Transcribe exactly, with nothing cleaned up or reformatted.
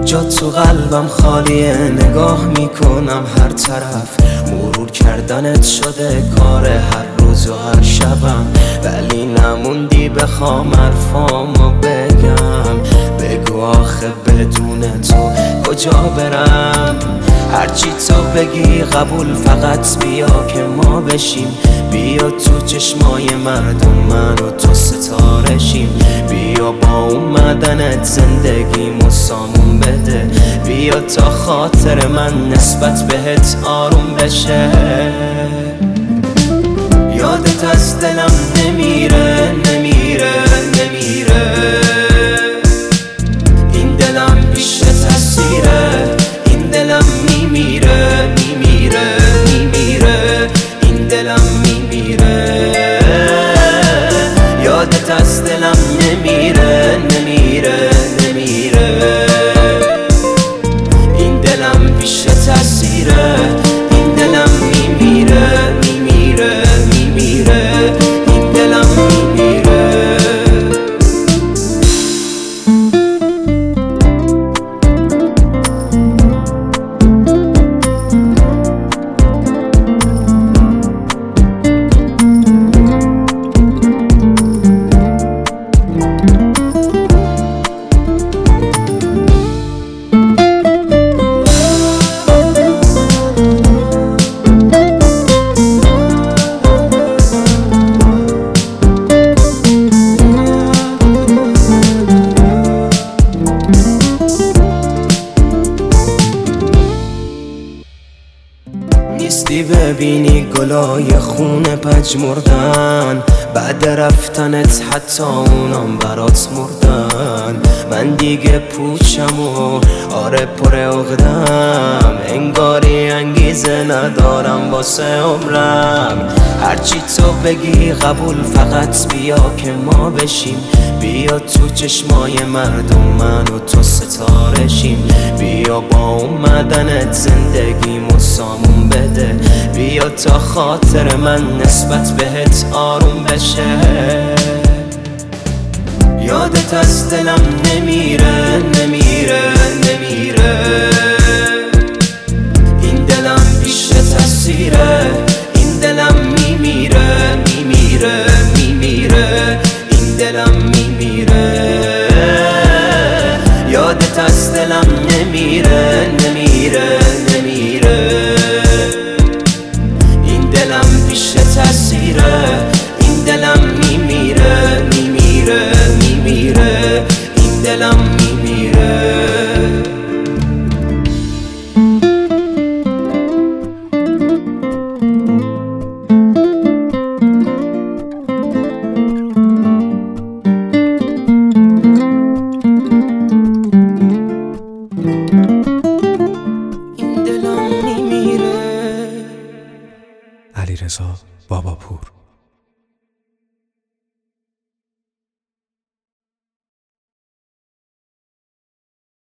جا تو قلبم خالیه، نگاه میکنم هر طرف، مرور کردنت شده کار هر روز و هر شبم. ولی نموندی بخوام حرفامو بگم، بگو آخه بدون تو کجا برم؟ هرچی تو بگی قبول، فقط بیا که ما بشیم. بیا تو چشمای مردم من و تو ستاره شیم. بیا با اومدنت زندگیمو سامون بده. بیا تا خاطر من نسبت بهت آروم بشه. یادت از دلم نمیره نمیره نمیره. این دلم پیش تصویره، این دلم میمیره میمیره میمیره. این دلم میمیره. یادت از دلم نمیره نمیره نمیره. این دلم پیش تصویره، این دلم میمیره میمیره میمیره. این دلم میمیره. نیستی ببینی گلای خونه پژمردن، بعد رفتنت حتی اونام برات مردن. من دیگه پوچم و آره پر عقدم، انگاری انگیزه ندارم واسه عمرم. هرچی تو بگی قبول، فقط بیا که ما بشیم. بیا تو چشمای مردم من و تو ستاره شیم. بیا با اومدنت زندگیمو سامون بده. بیا تا خاطر من نسبت بهت آروم بشه. یادت از دلم نمیره نمیره نمیره. این دلم پیش تصویره، این دلم میمیره میمیره میمیره. این دلم میمیره. یادت از دلم نمیره نمیره نمیره. این دلم پیش تصویره، این دلم میمیره میمیره میمیره. این دلم میمیره. علیرضا باباپور.